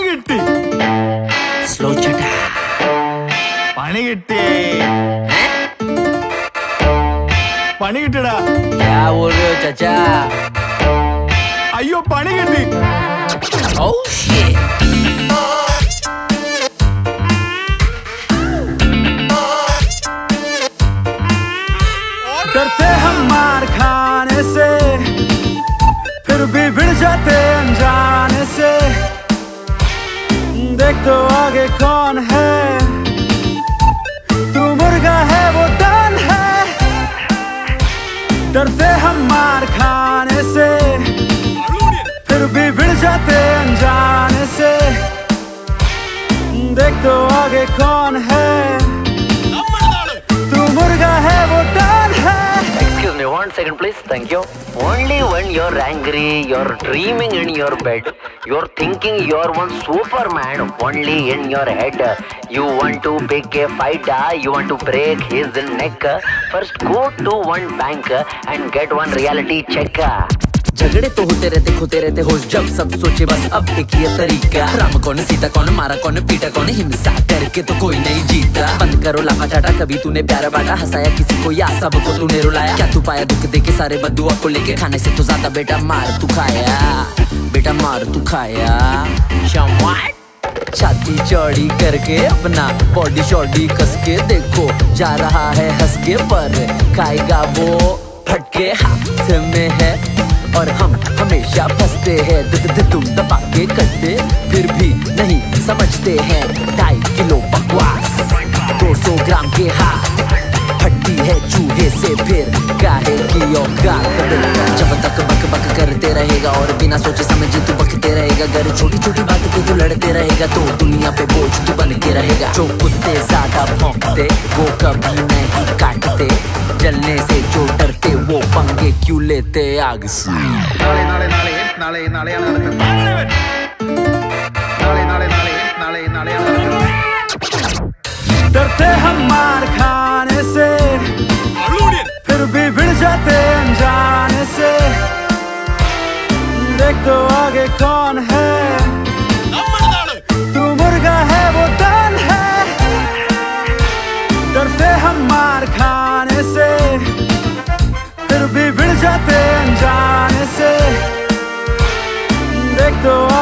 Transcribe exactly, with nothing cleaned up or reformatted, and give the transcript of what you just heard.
കിട്ടി. സ്ലോ ചേട്ടാ, പണി കിട്ടി. പണി കിട്ടിടാ. क्या बोल रहे हो चाचा? അയ്യോ പണി കിട്ടി. Oh shit. डरते हम मार खाने से, फिर भी भिड़ जाते अनजाने से. देख तो आगे कौन है, तू मुर्गा है वो दान है. डरते हम मार खाने से, फिर भी भिड़ जाते अनजाने से. देख तो आगे कौन है, तू मुर्गा है वो दान है. Excuse me, one second please. Thank you. Only when you're angry, you're dreaming in your bed, you're thinking you're one Superman only in your head. You want to pick a fight, you want to break his neck. First go to one bank and get one reality check. झगड़े तो होते रहते, खोते रहते होश जब सब सोचे बस अब एक ही तरीका. राम कौन, सीता कौन, मारा कौन, पीटा कौन, हिंसा करके तो कोई नहीं जीता. बंद करो लाफा चाटा, कभी तूने प्यारा बांटा, हंसाया किसी को या सबको तूने रुलाया. क्या तू पाया दुख दे के सारे बद्दुआ को लेके, खाने से तो ज्यादा बेटा मार तू खाया, बेटा मार तू खाया. छाती चौड़ी करके अपना बॉडी शॉडी कस के देखो, जा रहा है हंस के, पर खाएगा वो फटके हाथ में है. और हम हमेशा फंसते हैं, तुम दबा के करते फिर भी नहीं समझते हैं. ढाई किलो बकवास, दो सौ ग्राम के हाथ, फटती है चूहे से फिर काहे की औकात. जब तक बक बक करते रहेगा और बिना सोचे समझे तू बकते रहेगा, अगर छोटी छोटी बात पे तू लड़ते रहेगा तो दुनिया पे बोझ तू बन के रहेगा. जो कुत्ते ज्यादा भौंकते वो कभी नहीं काटते, जलने से जो डरते वो पंगे क्यों लेते आग से. നാളെ നാളെ നാളെ നാളെ നാളെയാണ് നടക്കുന്നത്. നാളെ നാളെ നാളെ നാളെ നാളെയാണ് നടക്കുന്നത്. डरते हम मार खाने से, फिर भी भिड़ जाते अनजाने से. देख तो आगे कौन है, तू मुर्गा है वो दान है. डरते हम मार खाने से, फिर भी भिड़ जाते अनजाने से. देख तो